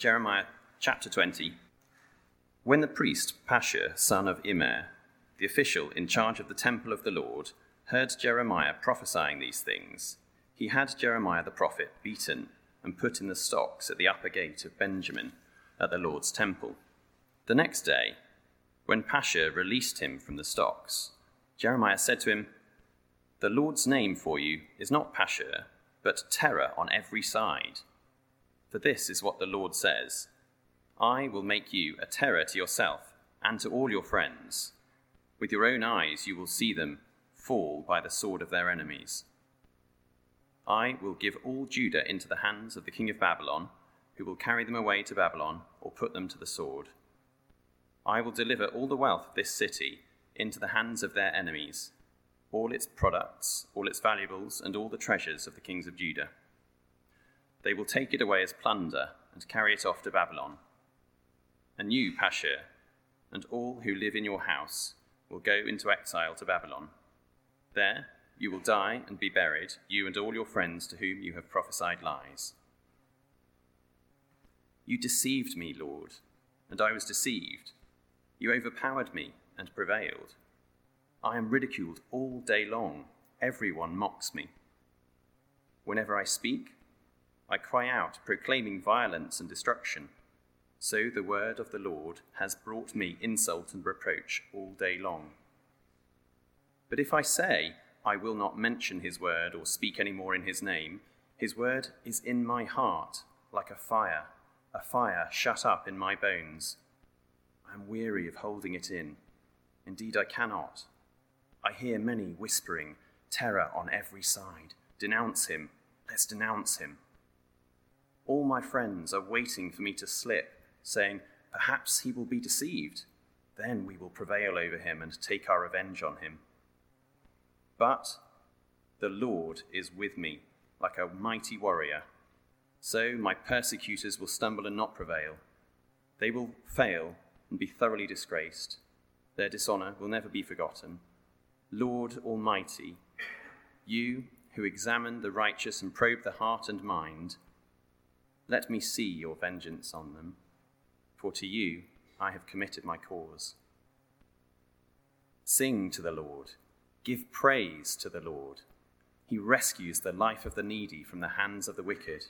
Jeremiah chapter 20. When the priest Pashur, son of Immer, the official in charge of the temple of the Lord, heard Jeremiah prophesying these things, he had Jeremiah the prophet beaten and put in the stocks at the upper gate of Benjamin at the Lord's temple. The next day, when Pashur released him from the stocks, Jeremiah said to him, "The Lord's name for you is not Pashur, but terror on every side. For this is what the Lord says, I will make you a terror to yourself and to all your friends. With your own eyes you will see them fall by the sword of their enemies. I will give all Judah into the hands of the king of Babylon, who will carry them away to Babylon or put them to the sword. I will deliver all the wealth of this city into the hands of their enemies, all its products, all its valuables, and all the treasures of the kings of Judah. They will take it away as plunder and carry it off to Babylon. And you, Pashur, and all who live in your house will go into exile to Babylon. There you will die and be buried, you and all your friends to whom you have prophesied lies. You deceived me, Lord, and I was deceived. You overpowered me and prevailed. I am ridiculed all day long. Everyone mocks me. Whenever I speak, I cry out, proclaiming violence and destruction. So the word of the Lord has brought me insult and reproach all day long. But if I say, I will not mention his word or speak any more in his name, his word is in my heart like a fire shut up in my bones. I am weary of holding it in. Indeed, I cannot. I hear many whispering, terror on every side. Denounce him. Let's denounce him. All my friends are waiting for me to slip, saying, perhaps he will be deceived. Then we will prevail over him and take our revenge on him. But the Lord is with me, like a mighty warrior. So my persecutors will stumble and not prevail. They will fail and be thoroughly disgraced. Their dishonor will never be forgotten. Lord Almighty, you who examine the righteous and probe the heart and mind, let me see your vengeance on them, for to you I have committed my cause. Sing to the Lord, give praise to the Lord. He rescues the life of the needy from the hands of the wicked.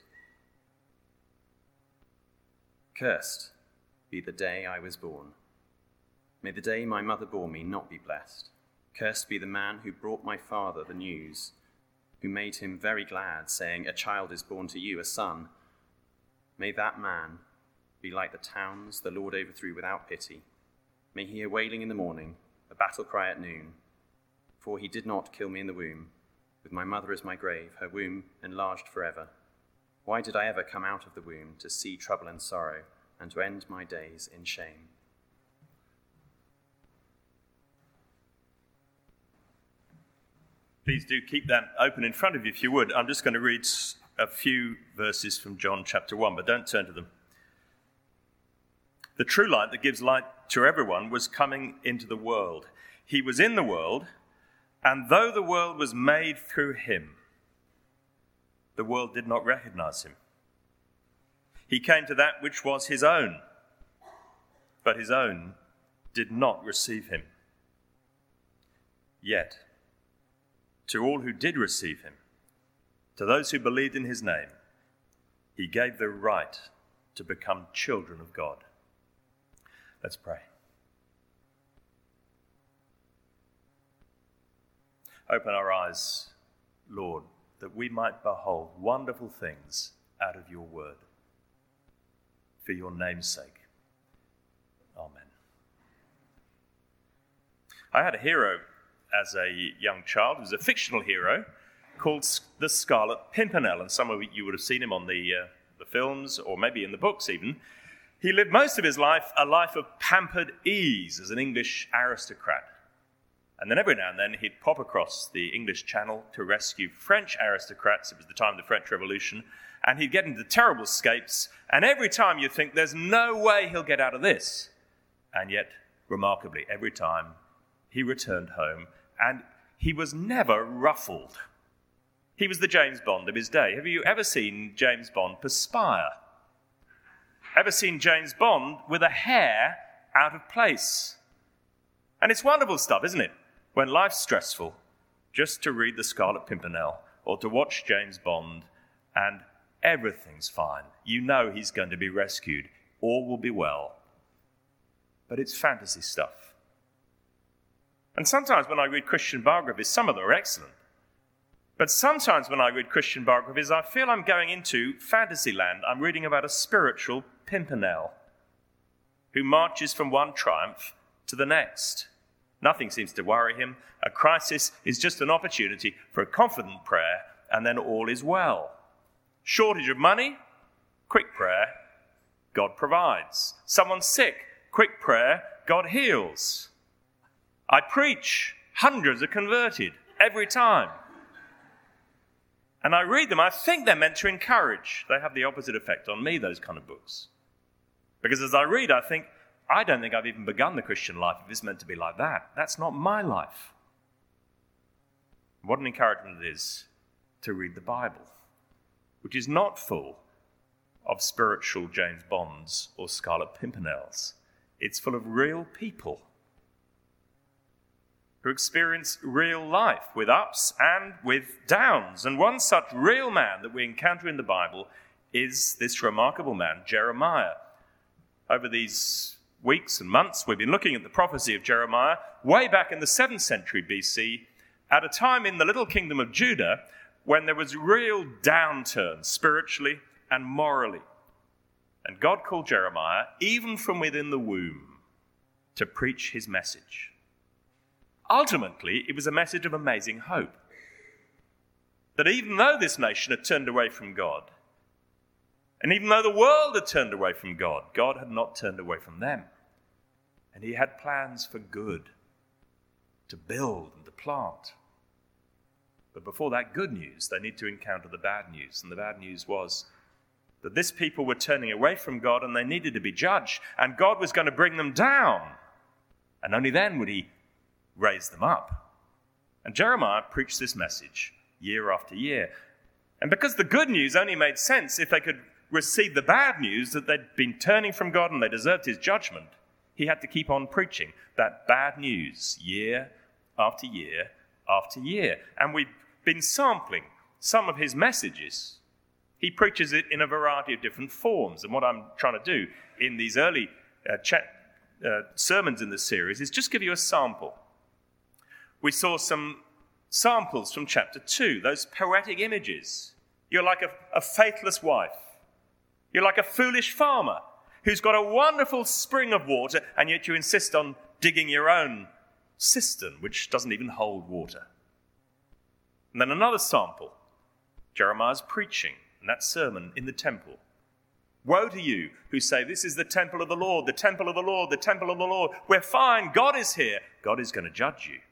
Cursed be the day I was born. May the day my mother bore me not be blessed. Cursed be the man who brought my father the news, who made him very glad, saying, a child is born to you, a son. May that man be like the towns the Lord overthrew without pity. May he hear wailing in the morning, a battle cry at noon. For he did not kill me in the womb. With my mother as my grave, her womb enlarged forever. Why did I ever come out of the womb to see trouble and sorrow, and to end my days in shame? Please do keep that open in front of you if you would. I'm just going to read a few verses from John chapter 1, but don't turn to them. The true light that gives light to everyone was coming into the world. He was in the world, and though the world was made through him, the world did not recognize him. He came to that which was his own, but his own did not receive him. Yet, to all who did receive him, to those who believed in his name, he gave the right to become children of God. Let's pray. Open our eyes, Lord, that we might behold wonderful things out of your word. For your name's sake. Amen. I had a hero as a young child. He was a fictional hero called the Scarlet Pimpernel, and some of you would have seen him on the films or maybe in the books even. He lived most of his life a life of pampered ease as an English aristocrat. And then every now and then he'd pop across the English Channel to rescue French aristocrats. It was the time of the French Revolution. And he'd get into terrible scapes. And every time you think there's no way he'll get out of this. And yet, remarkably, every time he returned home and he was never ruffled. He was the James Bond of his day. Have you ever seen James Bond perspire? ever seen James Bond with a hair out of place? And it's wonderful stuff, isn't it? When life's stressful, just to read The Scarlet Pimpernel or to watch James Bond and everything's fine. You know he's going to be rescued. All will be well. But it's fantasy stuff. And sometimes when I read Christian biographies, some of them are excellent. But sometimes when I read Christian biographies, I feel I'm going into fantasy land. I'm reading about a spiritual Pimpernel who marches from one triumph to the next. Nothing seems to worry him. A crisis is just an opportunity for a confident prayer, and then all is well. Shortage of money? Quick prayer. God provides. Someone's sick? Quick prayer. God heals. I preach. Hundreds are converted every time. And I read them. I think they're meant to encourage. They have the opposite effect on me, those kind of books. Because as I read, I think, I don't think I've even begun the Christian life if it's meant to be like that. That's not my life. What an encouragement it is to read the Bible, which is not full of spiritual James Bonds or Scarlet Pimpernels. It's full of real people who experience real life with ups and with downs. And one such real man that we encounter in the Bible is this remarkable man, Jeremiah. Over these weeks and months, we've been looking at the prophecy of Jeremiah way back in the 7th century BC, at a time in the little kingdom of Judah when there was real downturn spiritually and morally. And God called Jeremiah, even from within the womb, to preach his message. Ultimately, it was a message of amazing hope. That even though this nation had turned away from God, and even though the world had turned away from God, God had not turned away from them. And he had plans for good, to build and to plant. But before that good news, they need to encounter the bad news. And the bad news was that this people were turning away from God and they needed to be judged. And God was going to bring them down. And only then would he raise them up. And Jeremiah preached this message year after year. And because the good news only made sense if they could receive the bad news that they'd been turning from God and they deserved his judgment, he had to keep on preaching that bad news year after year after year. And we've been sampling some of his messages. He preaches it in a variety of different forms. And what I'm trying to do in these early sermons in this series is just give you a sample. We saw some samples from chapter 2, those poetic images. You're like a faithless wife. You're like a foolish farmer who's got a wonderful spring of water, and yet you insist on digging your own cistern, which doesn't even hold water. And then another sample, Jeremiah's preaching, and that sermon in the temple. Woe to you who say, this is the temple of the Lord, the temple of the Lord, the temple of the Lord. We're fine, God is here. God is going to judge you.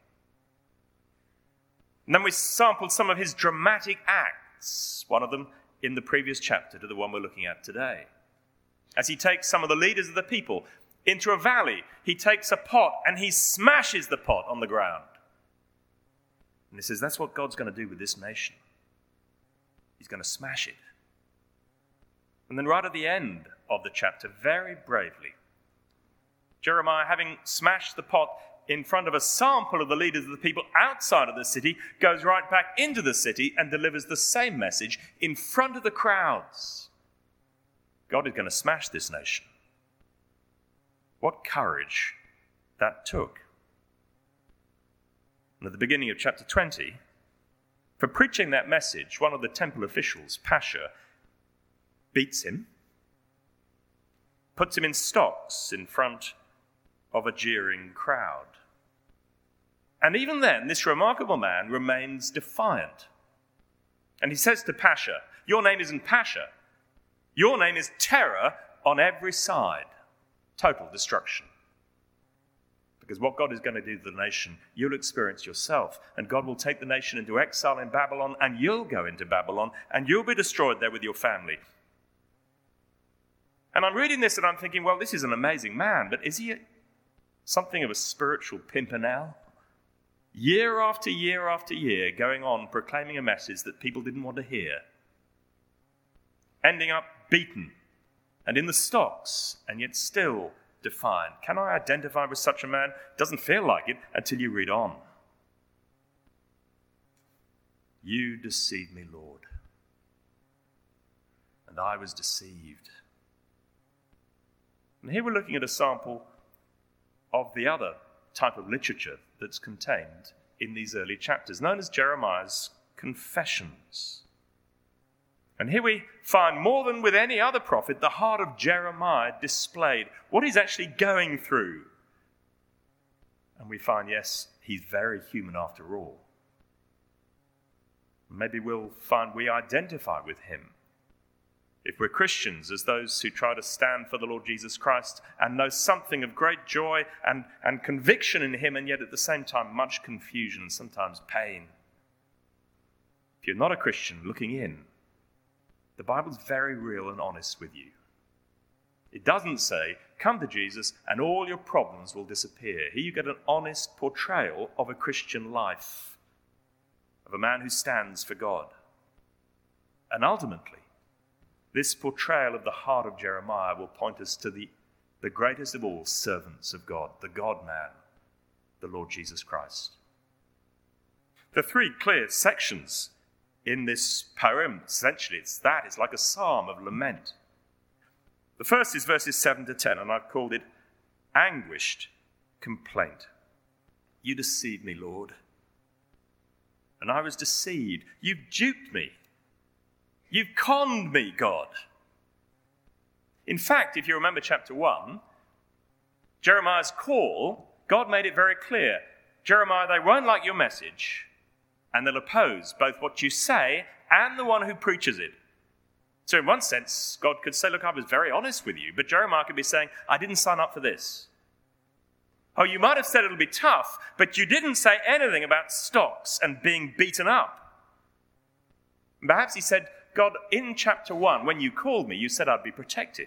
And then we sampled some of his dramatic acts, one of them in the previous chapter to the one we're looking at today. As he takes some of the leaders of the people into a valley, he takes a pot and he smashes the pot on the ground. And he says, that's what God's going to do with this nation. He's going to smash it. And then right at the end of the chapter, very bravely, Jeremiah, having smashed the pot in front of a sample of the leaders of the people outside of the city, goes right back into the city and delivers the same message in front of the crowds. God is going to smash this nation. What courage that took. And at the beginning of chapter 20, for preaching that message, one of the temple officials, Pasha, beats him, puts him in stocks in front of a jeering crowd. And even then, this remarkable man remains defiant. And he says to Pasha, your name isn't Pasha. Your name is terror on every side. Total destruction. Because what God is going to do to the nation, you'll experience yourself. And God will take the nation into exile in Babylon, and you'll go into Babylon, and you'll be destroyed there with your family. And I'm reading this and I'm thinking, well, this is an amazing man, but is he something of a spiritual Pimpernel? Year after year after year, going on proclaiming a message that people didn't want to hear. Ending up beaten, and in the stocks, and yet still defiant. Can I identify with such a man? Doesn't feel like it until you read on. You deceived me, Lord, and I was deceived. And here we're looking at a sample of the other type of literature that's contained in these early chapters, known as Jeremiah's confessions. And here we find, more than with any other prophet, the heart of Jeremiah displayed, what he's actually going through. And we find, yes, he's very human after all. Maybe we'll find we identify with him if we're Christians, as those who try to stand for the Lord Jesus Christ and know something of great joy and conviction in him, and yet at the same time much confusion and sometimes pain. If you're not a Christian looking in, the Bible's very real and honest with you. It doesn't say, come to Jesus and all your problems will disappear. Here you get an honest portrayal of a Christian life, of a man who stands for God. And ultimately, this portrayal of the heart of Jeremiah will point us to the greatest of all servants of God, the God-man, the Lord Jesus Christ. The three clear sections in this poem, essentially, it's like a psalm of lament. The first is verses 7 to 10, and I've called it Anguished Complaint. You deceived me, Lord, and I was deceived. You've duped me. You've conned me, God. In fact, if you remember chapter 1, Jeremiah's call, God made it very clear. Jeremiah, they won't like your message, and they'll oppose both what you say and the one who preaches it. So in one sense, God could say, look, I was very honest with you, but Jeremiah could be saying, I didn't sign up for this. Oh, you might have said it'll be tough, but you didn't say anything about stocks and being beaten up. Perhaps he said, God, in chapter 1, when you called me, you said I'd be protected.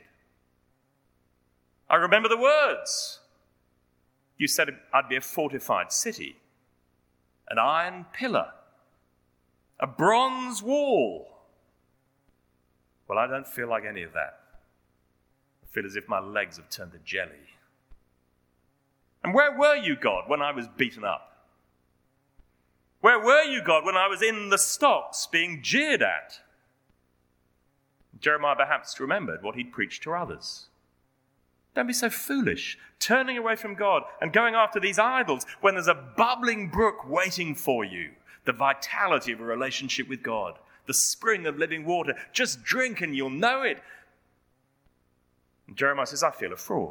I remember the words. You said I'd be a fortified city, an iron pillar, a bronze wall. Well, I don't feel like any of that. I feel as if my legs have turned to jelly. And where were you, God, when I was beaten up? Where were you, God, when I was in the stocks being jeered at? Jeremiah perhaps remembered what he'd preached to others. Don't be so foolish, turning away from God and going after these idols when there's a bubbling brook waiting for you, the vitality of a relationship with God, the spring of living water. Just drink and you'll know it. And Jeremiah says, I feel a fraud.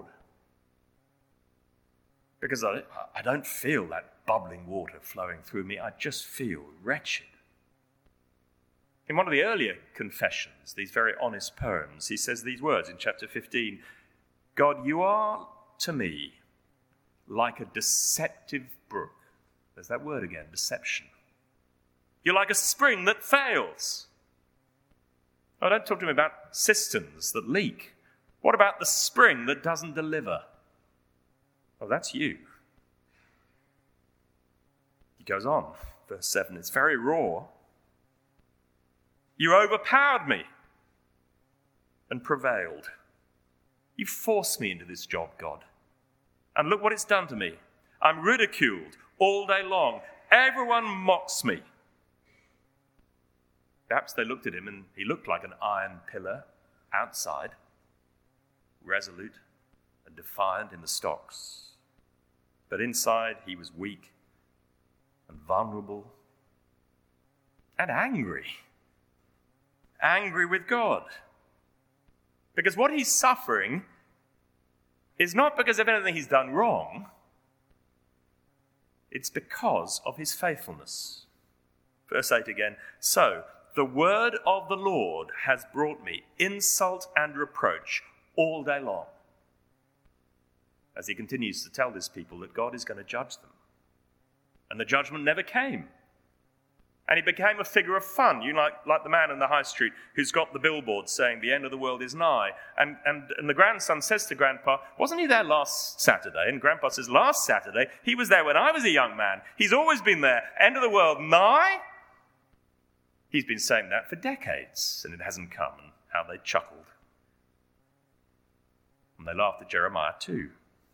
Because I don't feel that bubbling water flowing through me. I just feel wretched. In one of the earlier confessions, these very honest poems, he says these words in chapter 15, God, you are to me like a deceptive brook. There's that word again, deception. You're like a spring that fails. Oh, don't talk to me about cisterns that leak. What about the spring that doesn't deliver? Oh, that's you. He goes on, verse 7, it's very raw. You overpowered me and prevailed. You forced me into this job, God. And look what it's done to me. I'm ridiculed all day long. Everyone mocks me. Perhaps they looked at him and he looked like an iron pillar outside, resolute and defiant in the stocks. But inside he was weak and vulnerable and angry. Angry with God. Because what he's suffering is not because of anything he's done wrong. It's because of his faithfulness. Verse 8 again. So, the word of the Lord has brought me insult and reproach all day long. As he continues to tell this people that God is going to judge them. And the judgment never came. And he became a figure of fun, like the man in the high street who's got the billboard saying the end of the world is nigh. And the grandson says to Grandpa, wasn't he there last Saturday? And Grandpa says, last Saturday? He was there when I was a young man. He's always been there. End of the world nigh? He's been saying that for decades, and it hasn't come, and how they chuckled. And they laughed at Jeremiah too.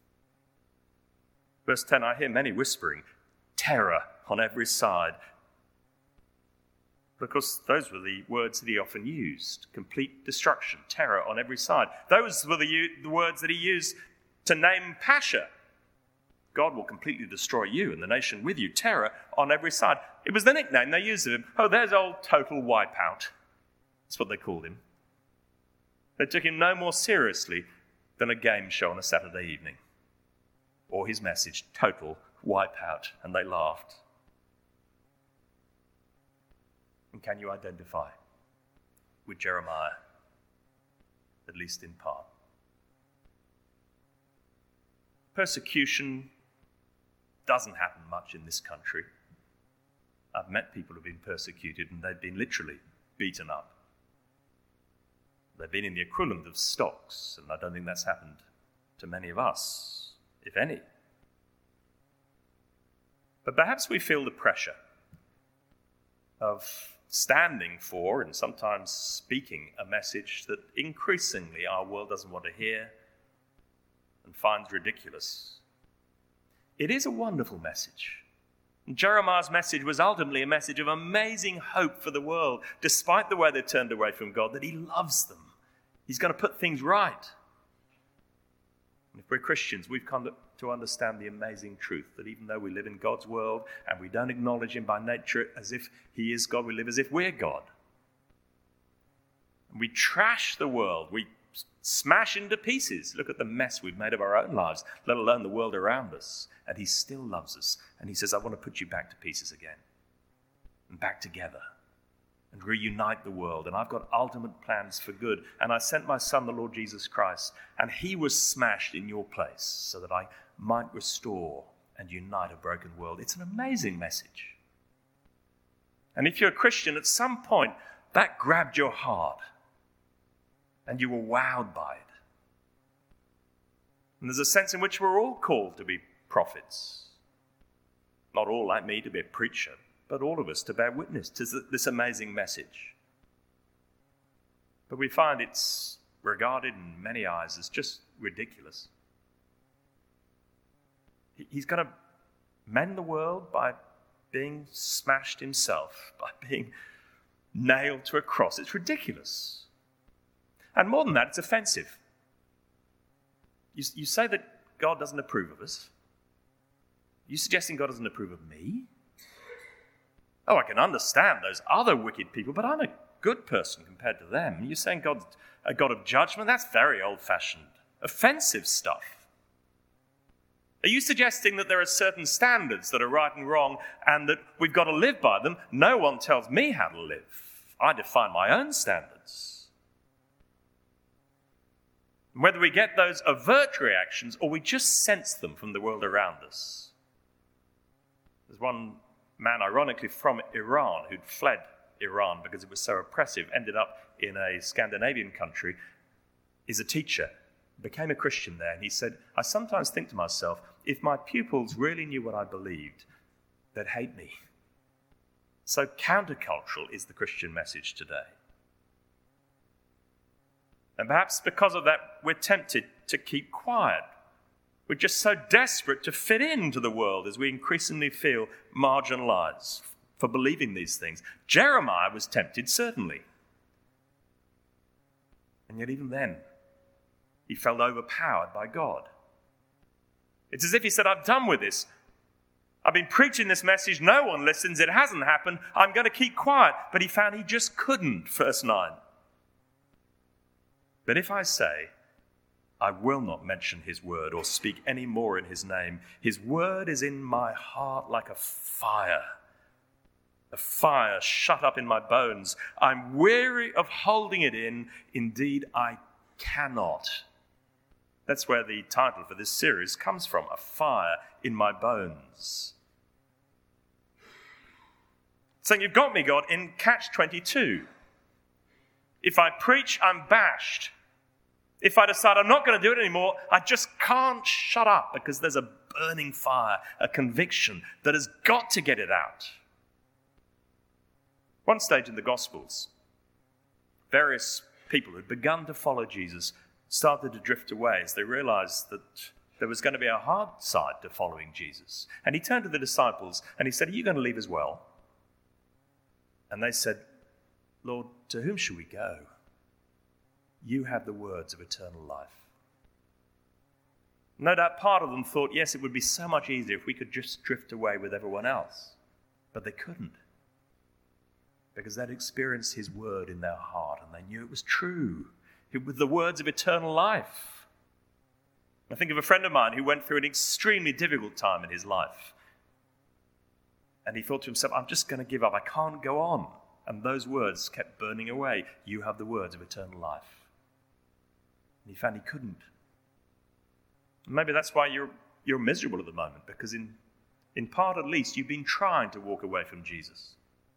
Verse 10, I hear many whispering, terror on every side. But of course, those were the words that he often used. Complete destruction, terror on every side. Those were the words that he used to name Pasha. God will completely destroy you and the nation with you. Terror on every side. It was the nickname they used of him. Oh, there's old Total Wipeout. That's what they called him. They took him no more seriously than a game show on a Saturday evening. Or his message, Total Wipeout. And they laughed. And can you identify with Jeremiah, at least in part? Persecution doesn't happen much in this country. I've met people who've been persecuted and they've been literally beaten up. They've been in the equivalent of stocks, and I don't think that's happened to many of us, if any. But perhaps we feel the pressure of standing for and sometimes speaking a message that increasingly our world doesn't want to hear and finds ridiculous. It is a wonderful message. Jeremiah's message was ultimately a message of amazing hope for the world, despite the way they turned away from God, that he loves them. He's going to put things right. And if we're Christians, we've come to understand the amazing truth that even though we live in God's world and we don't acknowledge him by nature as if he is God, we live as if we're God. And we trash the world. We smash into pieces. Look at the mess we've made of our own lives, let alone the world around us. And he still loves us. And he says, I want to put you back to pieces again and back together and reunite the world. And I've got ultimate plans for good. And I sent my son, the Lord Jesus Christ, and he was smashed in your place so that I might restore and unite a broken world. It's an amazing message. And if you're a Christian, at some point, that grabbed your heart and you were wowed by it. And there's a sense in which we're all called to be prophets. Not all like me to be a preacher, but all of us to bear witness to this amazing message. But we find it's regarded in many eyes as just ridiculous. He's going to mend the world by being smashed himself, by being nailed to a cross. It's ridiculous. And more than that, it's offensive. You say that God doesn't approve of us. Are you suggesting God doesn't approve of me? Oh, I can understand those other wicked people, but I'm a good person compared to them. You're saying God's a God of judgment? That's very old-fashioned, offensive stuff. Are you suggesting that there are certain standards that are right and wrong and that we've got to live by them? No one tells me how to live. I define my own standards. Whether we get those overt reactions or we just sense them from the world around us. There's one man, ironically, from Iran who'd fled Iran because it was so oppressive, ended up in a Scandinavian country, is a teacher, became a Christian there, and he said, I sometimes think to myself, if my pupils really knew what I believed, they'd hate me. So countercultural is the Christian message today. And perhaps because of that, we're tempted to keep quiet. We're just so desperate to fit into the world as we increasingly feel marginalized for believing these things. Jeremiah was tempted, certainly. And yet even then, he felt overpowered by God. It's as if he said, I'm done with this. I've been preaching this message. No one listens. It hasn't happened. I'm going to keep quiet. But he found he just couldn't, verse 9. But if I say, I will not mention his word or speak any more in his name, his word is in my heart like a fire shut up in my bones. I'm weary of holding it in. Indeed, I cannot. That's where the title for this series comes from, A Fire in My Bones. Saying, you've got me, God, in catch-22. If I preach, I'm bashed. If I decide I'm not going to do it anymore, I just can't shut up because there's a burning fire, a conviction that has got to get it out. One stage in the Gospels, various people who'd begun to follow Jesus started to drift away as they realized that there was going to be a hard side to following Jesus. And he turned to the disciples and he said, "Are you going to leave as well?" And they said, "Lord, to whom shall we go? You have the words of eternal life." No doubt part of them thought, yes, it would be so much easier if we could just drift away with everyone else. But they couldn't, because they'd experienced his word in their heart and they knew it was true. It was the words of eternal life. I think of a friend of mine who went through an extremely difficult time in his life. And he thought to himself, "I'm just going to give up. I can't go on." And those words kept burning away. "You have the words of eternal life." And he found he couldn't. Maybe that's why you're miserable at the moment, because in part at least you've been trying to walk away from Jesus.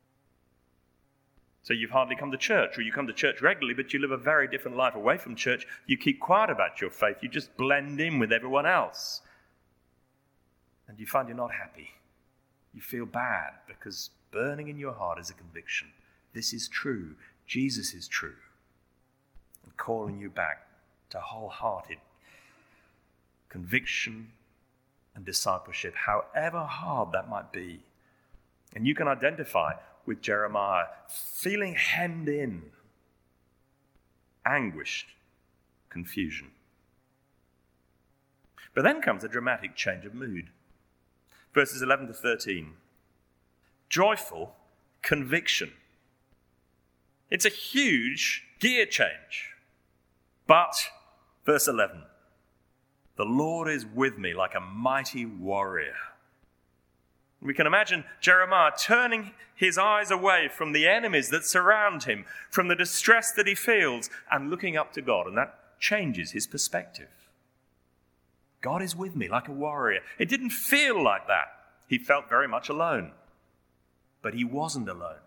So you've hardly come to church, or you come to church regularly, but you live a very different life away from church. You keep quiet about your faith. You just blend in with everyone else. And you find you're not happy. You feel bad because burning in your heart is a conviction. This is true. Jesus is true. And calling you back to wholehearted conviction and discipleship, however hard that might be. And you can identify with Jeremiah, feeling hemmed in, anguished, confusion. But then comes a dramatic change of mood. Verses 11 to 13. Joyful conviction. It's a huge gear change. But, verse 11, the Lord is with me like a mighty warrior. We can imagine Jeremiah turning his eyes away from the enemies that surround him, from the distress that he feels, and looking up to God, and that changes his perspective. God is with me like a warrior. It didn't feel like that. He felt very much alone. But he wasn't alone.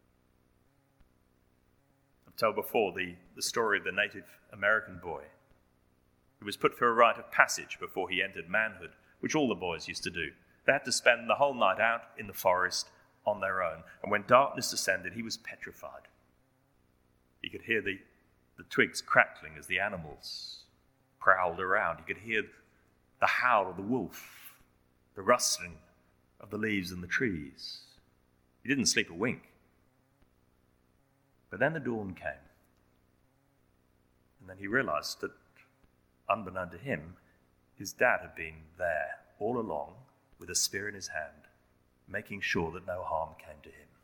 I've told before the story of the Native American boy who was put through a rite of passage before he entered manhood, which all the boys used to do. They had to spend the whole night out in the forest on their own. And when darkness descended, he was petrified. He could hear the twigs crackling as the animals prowled around. He could hear the howl of the wolf, the rustling of the leaves in the trees. He didn't sleep a wink. But then the dawn came. And then he realized that, unbeknown to him, his dad had been there all along with a spear in his hand, making sure that no harm came to him.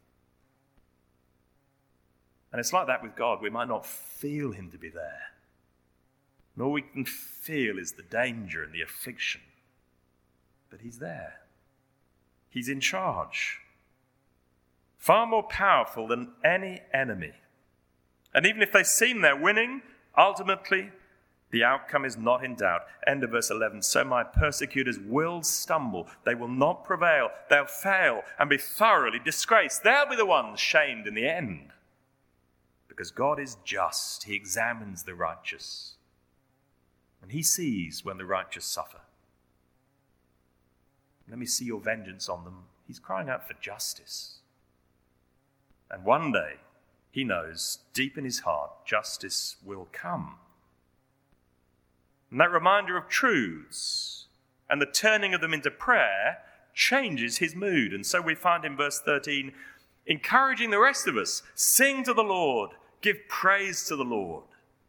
And it's like that with God. We might not feel him to be there. And all we can feel is the danger and the affliction. But he's there. He's in charge. Far more powerful than any enemy. And even if they seem they're winning, ultimately the outcome is not in doubt. End of verse 11. So my persecutors will stumble. They will not prevail. They'll fail and be thoroughly disgraced. They'll be the ones shamed in the end. Because God is just. He examines the righteous. And he sees when the righteous suffer. Let me see your vengeance on them. He's crying out for justice. And one day, he knows deep in his heart, justice will come. And that reminder of truths and the turning of them into prayer changes his mood. And so we find in verse 13, encouraging the rest of us, sing to the Lord, give praise to the Lord.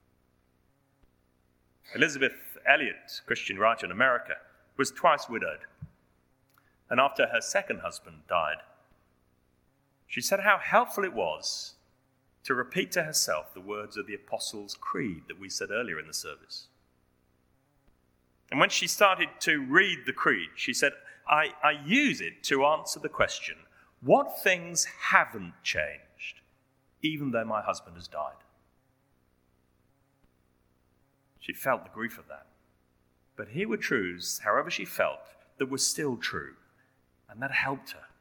Elizabeth Elliot, Christian writer in America, was twice widowed. And after her second husband died, she said how helpful it was to repeat to herself the words of the Apostles' Creed that we said earlier in the service. And when she started to read the creed, she said, I use it to answer the question, what things haven't changed, even though my husband has died? She felt the grief of that. But here were truths, however she felt, that were still true. And that helped her.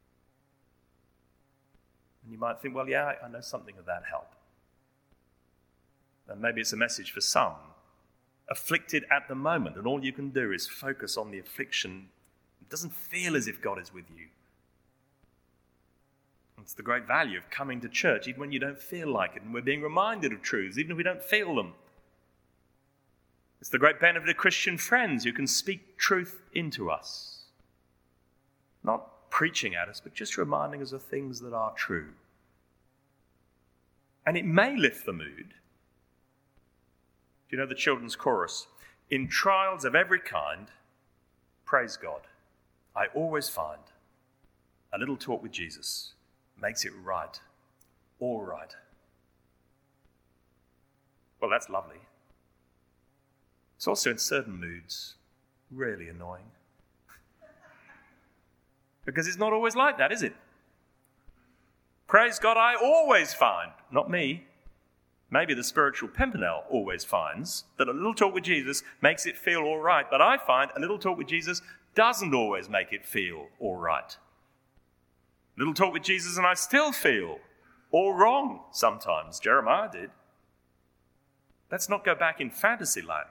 And you might think, well, yeah, I know something of that help. And maybe it's a message for some, afflicted at the moment, and all you can do is focus on the affliction. It doesn't feel as if God is with you. It's the great value of coming to church, even when you don't feel like it, and we're being reminded of truths, even if we don't feel them. It's the great benefit of Christian friends who can speak truth into us. Not preaching at us, but just reminding us of things that are true. And it may lift the mood. Do you know the children's chorus? In trials of every kind, praise God, I always find a little talk with Jesus makes it right, all right. Well, that's lovely. It's also in certain moods really annoying. Because it's not always like that, is it? Praise God, I always find, not me, maybe the spiritual Pimpernel always finds that a little talk with Jesus makes it feel all right, but I find a little talk with Jesus doesn't always make it feel all right. A little talk with Jesus and I still feel all wrong sometimes. Jeremiah did. Let's not go back in fantasy land.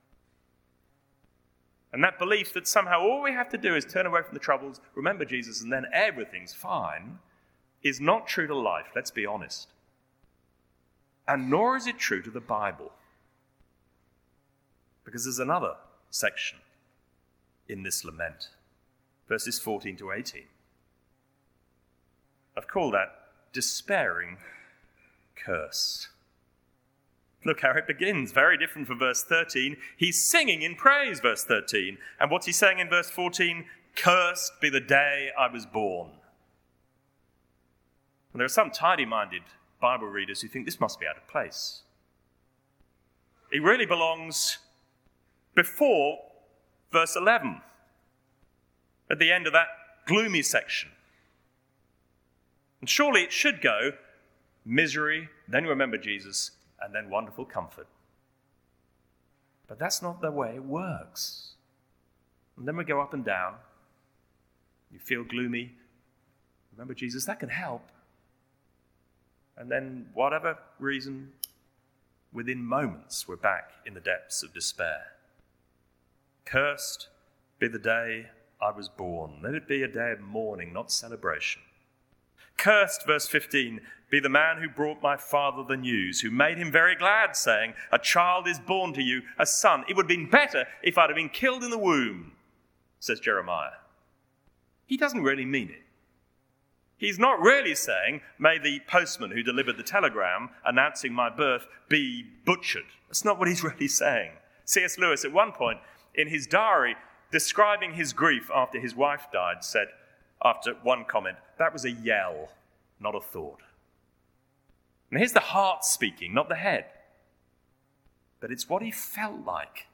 And that belief that somehow all we have to do is turn away from the troubles, remember Jesus, and then everything's fine, is not true to life, let's be honest. And nor is it true to the Bible. Because there's another section in this lament, verses 14 to 18. I've called that despairing curse. Look how it begins, very different from verse 13. He's singing in praise, verse 13. And what's he saying in verse 14? Cursed be the day I was born. And there are some tidy-minded Bible readers who think this must be out of place. It really belongs before verse 11, at the end of that gloomy section. And surely it should go misery, then remember Jesus, and then wonderful comfort. But that's not the way it works. And then we go up and down. You feel gloomy. Remember Jesus, that can help. And then, whatever reason, within moments, we're back in the depths of despair. Cursed be the day I was born. Let it be a day of mourning, not celebration. Cursed, verse 15, be the man who brought my father the news, who made him very glad, saying, a child is born to you, a son. It would have been better if I'd have been killed in the womb, says Jeremiah. He doesn't really mean it. He's not really saying, may the postman who delivered the telegram announcing my birth be butchered. That's not what he's really saying. C.S. Lewis, at one point in his diary, describing his grief after his wife died, said, after one comment, that was a yell, not a thought. And here's the heart speaking, not the head. But it's what he felt like.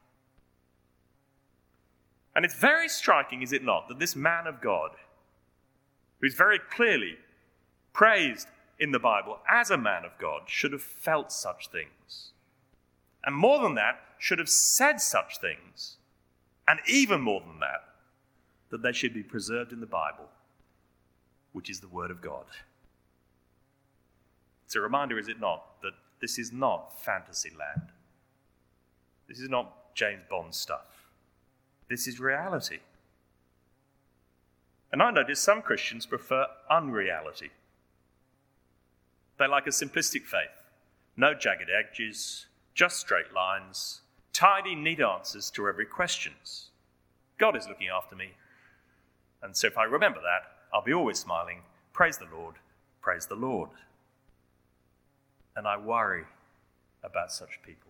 And it's very striking, is it not, that this man of God, who's very clearly praised in the Bible as a man of God, should have felt such things. And more than that, should have said such things. And even more than that, that they should be preserved in the Bible, which is the Word of God. It's a reminder, is it not, that this is not fantasy land. This is not James Bond stuff. This is reality. And I notice some Christians prefer unreality. They like a simplistic faith. No jagged edges, just straight lines, tidy, neat answers to every question. God is looking after me. And so if I remember that, I'll be always smiling. Praise the Lord, praise the Lord. And I worry about such people.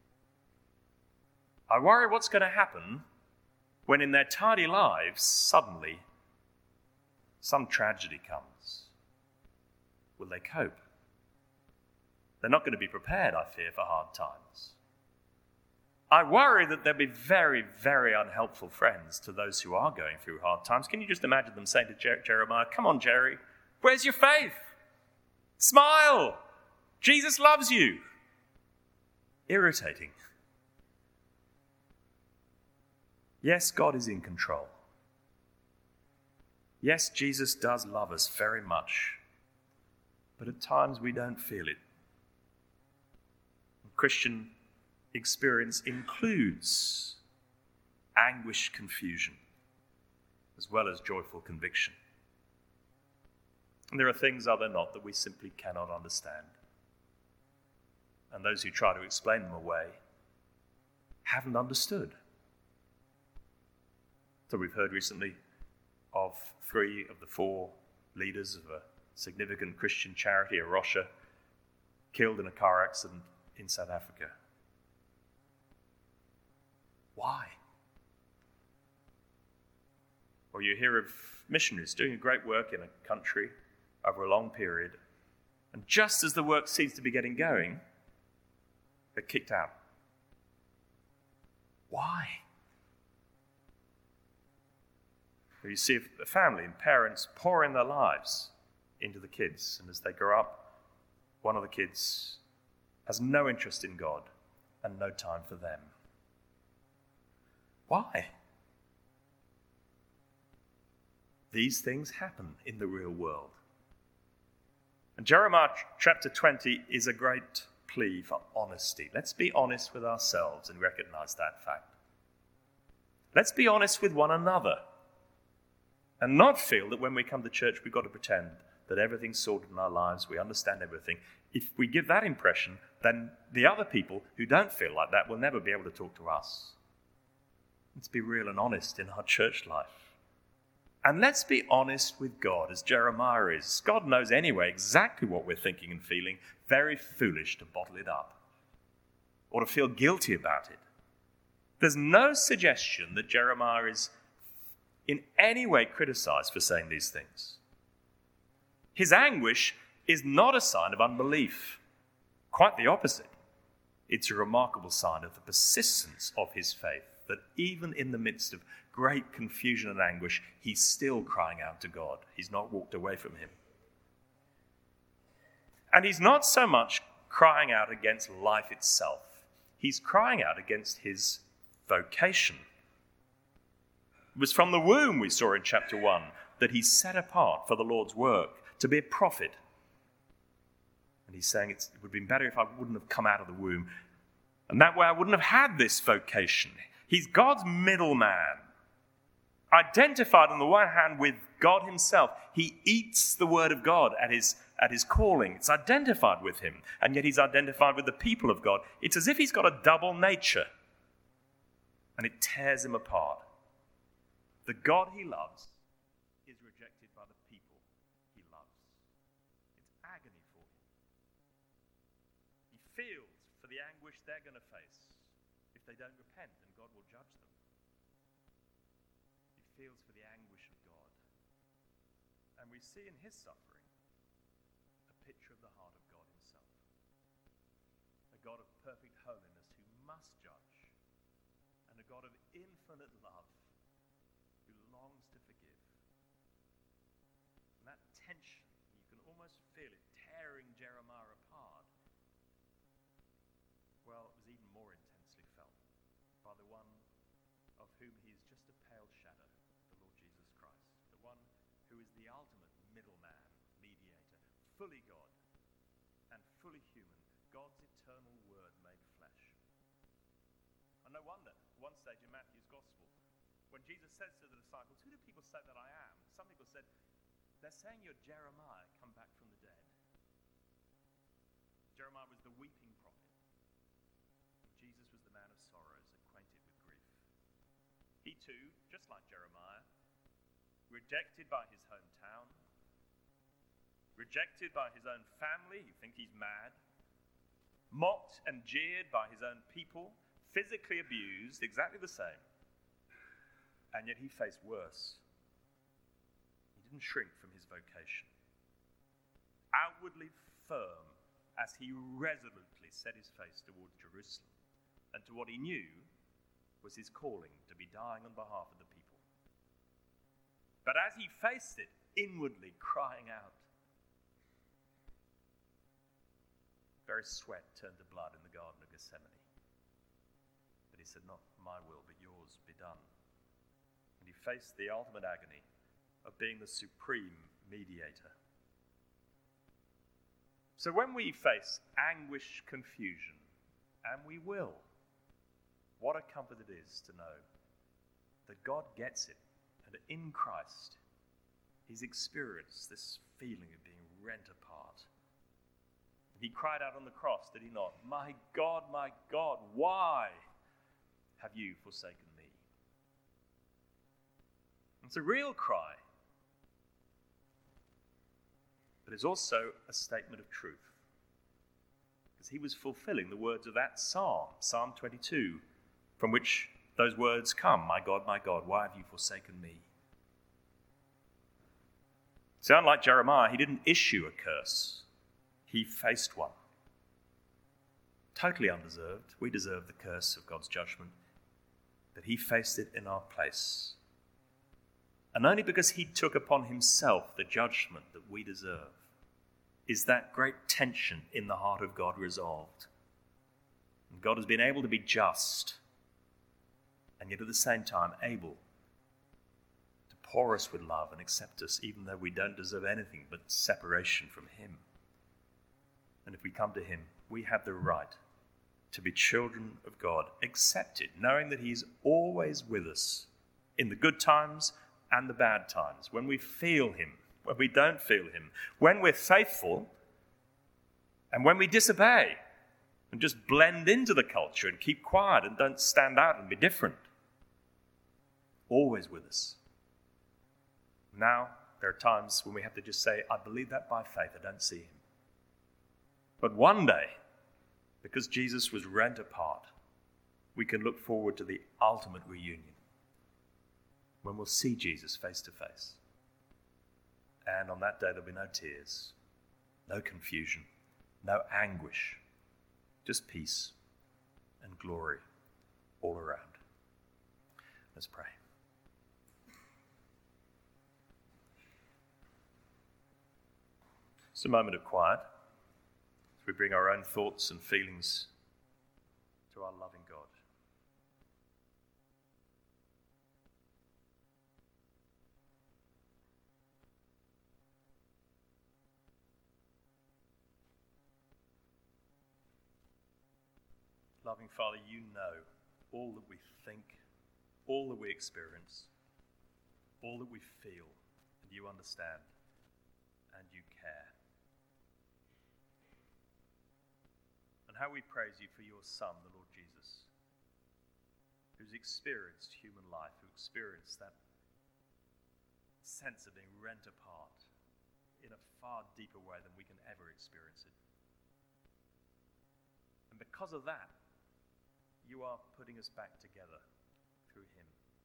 I worry what's going to happen when in their tidy lives, suddenly, some tragedy comes. Will they cope? They're not going to be prepared, I fear, for hard times. I worry that they'll be very, very unhelpful friends to those who are going through hard times. Can you just imagine them saying to Jeremiah, come on, Jerry, where's your faith? Smile! Jesus loves you. Irritating. Yes, God is in control. Yes, Jesus does love us very much, but at times we don't feel it. Christian experience includes anguish, confusion, as well as joyful conviction. And there are things, are there not, that we simply cannot understand. And those who try to explain them away haven't understood. So we've heard recently of 3 of the 4 leaders of a significant Christian charity, A Rocha, killed in a car accident in South Africa. Why? Or you hear of missionaries doing great work in a country over a long period, and just as the work seems to be getting going, they're kicked out. Why? Or you see a family and parents pouring their lives into the kids, and as they grow up, one of the kids has no interest in God and no time for them. Why? These things happen in the real world. And Jeremiah chapter 20 is a great plea for honesty. Let's be honest with ourselves and recognize that fact. Let's be honest with one another and not feel that when we come to church we've got to pretend that everything's sorted in our lives, we understand everything. If we give that impression, then the other people who don't feel like that will never be able to talk to us. Let's be real and honest in our church life. And let's be honest with God, as Jeremiah is. God knows anyway exactly what we're thinking and feeling. Very foolish to bottle it up or to feel guilty about it. There's no suggestion that Jeremiah is in any way criticized for saying these things. His anguish is not a sign of unbelief. Quite the opposite. It's a remarkable sign of the persistence of his faith, that even in the midst of great confusion and anguish, he's still crying out to God. He's not walked away from him. And he's not so much crying out against life itself. He's crying out against his vocation. It was from the womb, we saw in chapter 1, that he's set apart for the Lord's work, to be a prophet. And he's saying it would have been better if I wouldn't have come out of the womb. And that way I wouldn't have had this vocation. He's God's middleman. Identified on the one hand with God himself. He eats the word of God at his calling. It's identified with him. And yet he's identified with the people of God. It's as if he's got a double nature. And it tears him apart. The God he loves is rejected by the people he loves. It's agony for him. He feels for the anguish they're going to face if they don't repent, and God will judge them. He feels for the anguish of God. And we see in his suffering a picture of the heart of God himself. A God of perfect holiness who must judge, and a God of infinite love who longs to forgive. And that tension, you can almost feel it tearing Jeremiah apart. Well, it was even more intensely felt by the one of whom he is just a pale shadow, the Lord Jesus Christ, the one who is the ultimate middleman, mediator, fully God and fully human, God's eternal word made flesh. And no wonder, at one stage in Matthew's Gospel, when Jesus says to the disciples, "Who do people say that I am?" Some people said, "They're saying you're Jeremiah, come back from the dead." Jeremiah was the weeping prophet. Jesus was the man of sorrows, acquainted with grief. He too, just like Jeremiah, rejected by his hometown, rejected by his own family, you think he's mad, mocked and jeered by his own people, physically abused, exactly the same. And yet he faced worse. He didn't shrink from his vocation. Outwardly firm as he resolutely set his face towards Jerusalem and to what he knew was his calling to be dying on behalf of the people. But as he faced it, inwardly crying out, very sweat turned to blood in the Garden of Gethsemane. But he said, "Not my will, but yours be done." And he faced the ultimate agony of being the supreme mediator. So when we face anguish, confusion, and we will, what a comfort it is to know that God gets it, and in Christ, he's experienced this feeling of being rent apart. He cried out on the cross, did he not? My God, why have you forsaken me? It's a real cry, but it's also a statement of truth, because he was fulfilling the words of that psalm, Psalm 22, from which those words come, my God, why have you forsaken me? So unlike Jeremiah, he didn't issue a curse. He faced one. Totally undeserved. We deserve the curse of God's judgment, but he faced it in our place. And only because he took upon himself the judgment that we deserve is that great tension in the heart of God resolved. And God has been able to be just, and yet at the same time able to pour us with love and accept us, even though we don't deserve anything but separation from him. And if we come to him, we have the right to be children of God, accepted, knowing that he's always with us in the good times and the bad times, when we feel him, when we don't feel him, when we're faithful and when we disobey and just blend into the culture and keep quiet and don't stand out and be different. Always with us. Now, there are times when we have to just say, I believe that by faith, I don't see him. But one day, because Jesus was rent apart, we can look forward to the ultimate reunion, when we'll see Jesus face to face. And on that day, there'll be no tears, no confusion, no anguish, just peace and glory all around. Let's pray. It's a moment of quiet as we bring our own thoughts and feelings to our loving God. Loving Father, you know all that we think, all that we experience, all that we feel, and you understand, and you care. And how we praise you for your Son, the Lord Jesus, who's experienced human life, who experienced that sense of being rent apart in a far deeper way than we can ever experience it. And because of that, you are putting us back together through him.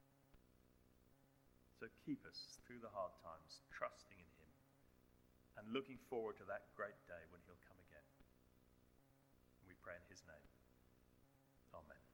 So keep us through the hard times, trusting in him and looking forward to that great day when he'll come again. We pray in his name. Amen.